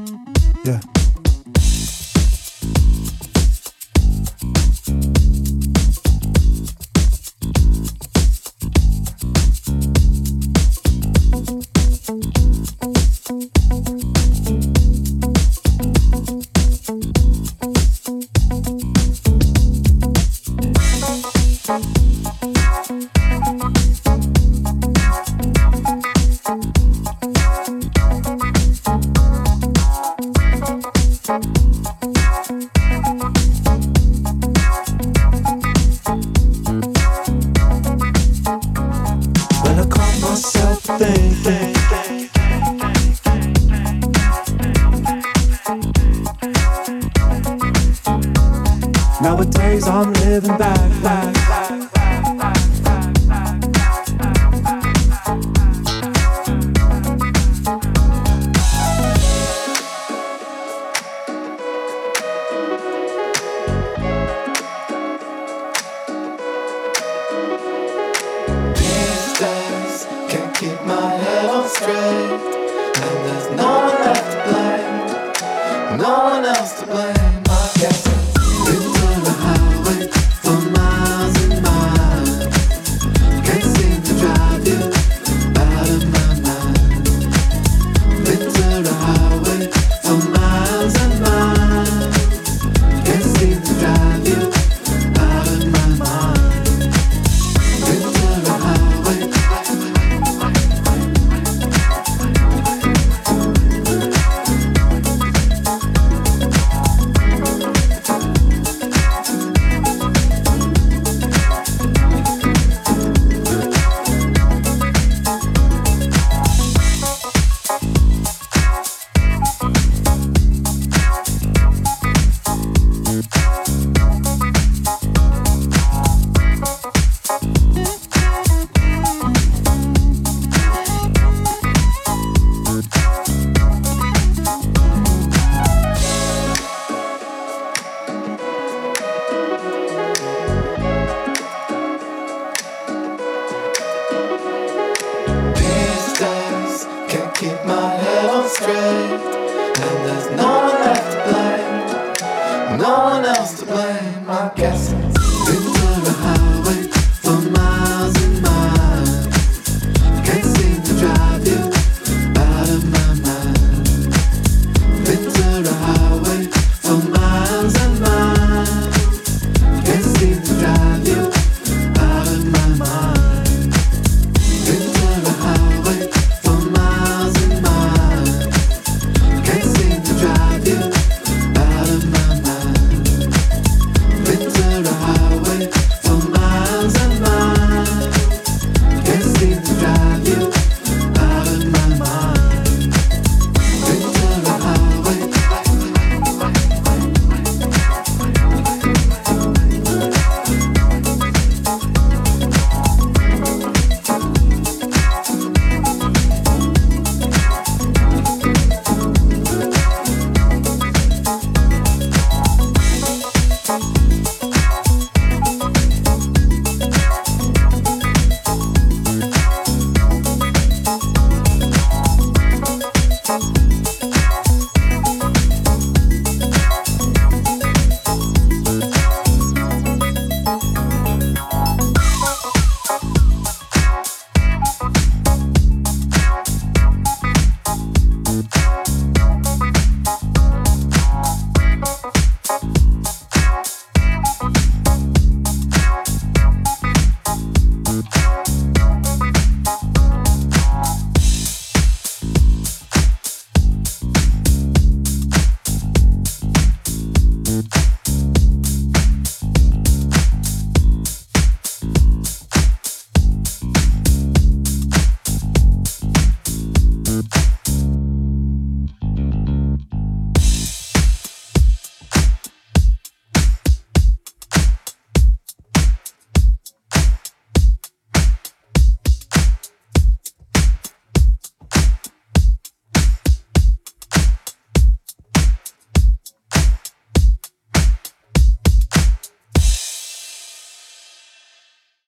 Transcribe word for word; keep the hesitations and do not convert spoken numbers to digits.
Yeah. Nowadays I'm living back, back. These days can't keep my head on straight, and there's no one left to blame, no one else to blame. I guess I've been to the highway for miles and miles, can't seem to drive you out of my mind. Been to the highway for miles and miles, can't seem to drive you out of my mind. Been to the highway. These days can't keep my head on straight, and there's no one left to blame, no one else to blame.